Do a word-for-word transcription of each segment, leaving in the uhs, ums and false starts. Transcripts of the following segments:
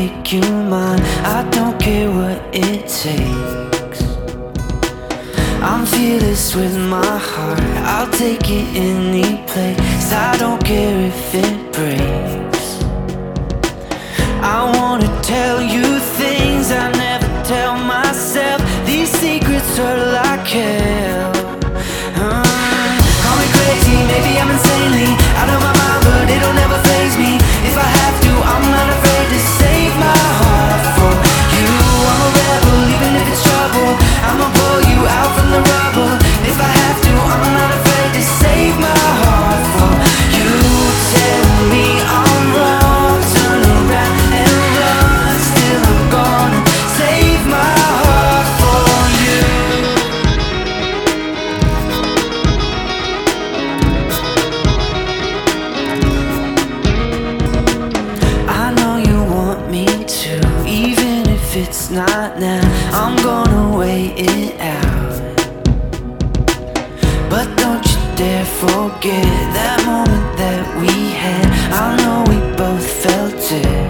make you mine. I don't care what it takes. I'm fearless with my heart, I'll take it any place. I don't care if it breaks. I wanna tell you things I never tell myself. These secrets hurt like hell. uh, Call me crazy, maybe I'm insanely out of my mind, but it'll never faze me. If I have to, I'm not afraid to save my heart for you. I'm a rebel, even if it's trouble. I'ma pull you out from the rubble. If I have to, I'm not afraid to save my heart for you. Tell me I'm wrong, turn around and run. Still I'm gonna save my heart for you. I know you want me to, even if it's not now. I'm gonna wait it out. But don't you dare forget that moment that we had. I know we both felt it.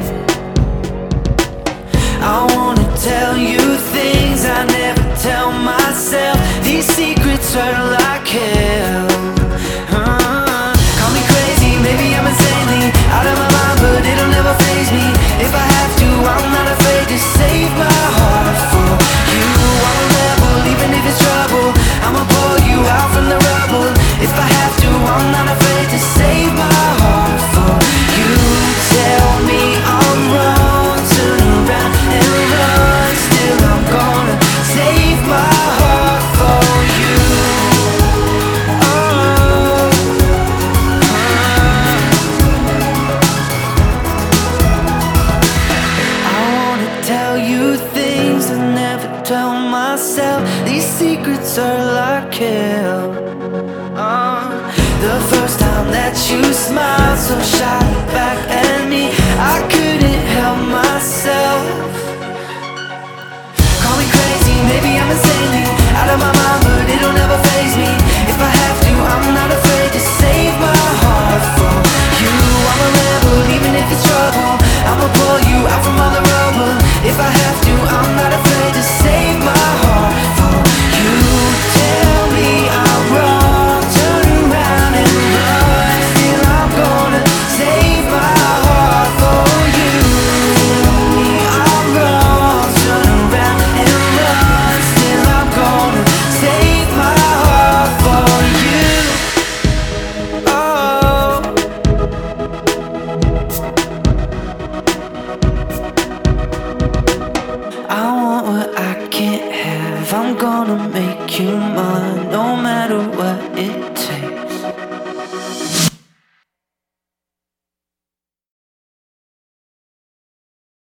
I wanna tell you things I never tell myself. These secrets hurt like hell. uh, Call me crazy, maybe I'm insanely out of my mind, but it'll never faze me. If I have to, I'm not afraid to save my heart for you. I'm a rebel, even if it's trouble. I'ma pull you out from the rubble. If I have to, I'm not afraid to save my heart for you. Tell me I'm wrong, turn around and run. Still I'm gonna save my heart for you. Oh, I wanna tell you things I never tell myself. These secrets are like hell. uh, The first time that you smiled so shy back at me, I couldn't help myself. Call me crazy, maybe I'm insanely out of my mind, but it'll never faze me. If I have to, I'm not afraid to save my heart for you. I'm a rebel, even if it's trouble. I'ma pull you out from all the rubble. If I have to, I'm not afraid to save my heart for you. Tell me I'm wrong, turn around and run. Still I'm gonna save my heart for you. Tell me I'm wrong, turn around and run. Still I'm gonna save my heart for you. Oh, I want what I can't have. I'm gonna make you mine, no matter what it